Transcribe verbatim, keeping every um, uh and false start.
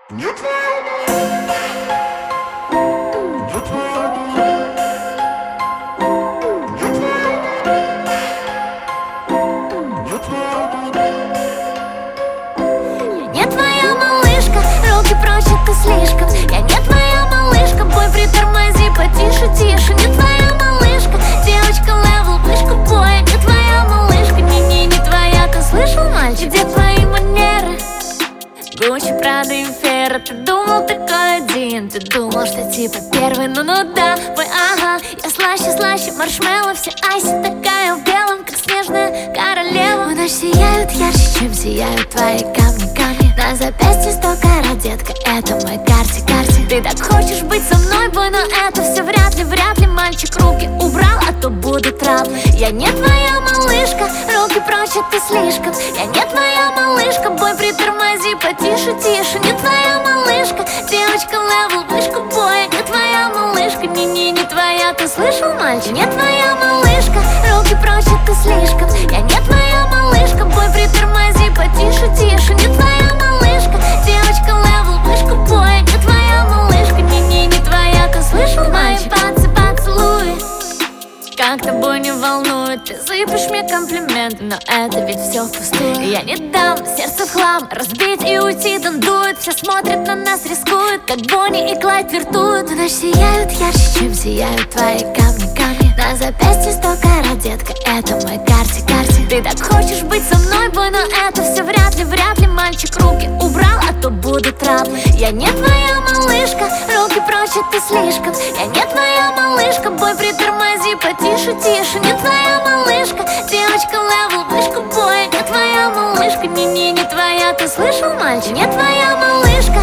Не твоя не твоя не твоя Я не твоя малышка, руки прочь, это слишком. Я не твоя малышка, бой, притормози, потише, тише. Не твоя малышка, девочка, левел, вышка, бой. Не твоя малышка, не-не, не твоя. Ты слышал, мальчик, где твои манеры? Гуччи, Прада и Фера. Ты думал такой один, ты думал, что типа первый. Ну-ну да, бой, ага. Я слаще, слаще, маршмеллоу, все айси. Такая в белом, как снежная королева. Мы ночь сияют ярче, чем сияют твои камни, камни. На запястье сто карат, детка, это мой карте, карте. Ты так хочешь быть со мной, бой, но это все вряд ли, вряд ли. Мальчик руки убрал, а то будут травмы. Я не твоя малышка, руки прочь, это слишком. Я не твоя малышка, бой, притормози, потише, тише. Не твоя малышка, девочка, левел, вышка, бой. Не твоя малышка, не-не, не твоя. Ты слышал, мальчик? Не твоя малышка, руки прочь, это слишком. Я не твоя малышка, бой, притормози, потише, тише. Не твоя малышка, девочка, левел, вышка, бой. Не твоя малышка, не-не, не твоя. Ты слышал, мальчик? Мои пальцы поцелуй, как тобой не волнует. Ты сыпешь мне комплименты, но это ведь все впустую. Я не дам сердце в хлам разбить и уйти, танцует. Все смотрят на нас, рискуют, как Бонни и Клайд флиртуют. Но сияют ярче, чем сияют твои камни, камни. На запястье сто карат, детка, это мой карте, карте. Ты так хочешь быть со мной, бой, но это все вряд ли, вряд ли. Мальчик руки убрал, а то будут травмы. Я не твоя малышка, руки прочь, это слишком. Я не твоя малышка, бой, притормози, потише, тише. Не твоя малышка, девочка, левел, вышка, бой. Не твоя малышка, не-не, не твоя. Ты слышал, мальчик? Не твоя малышка,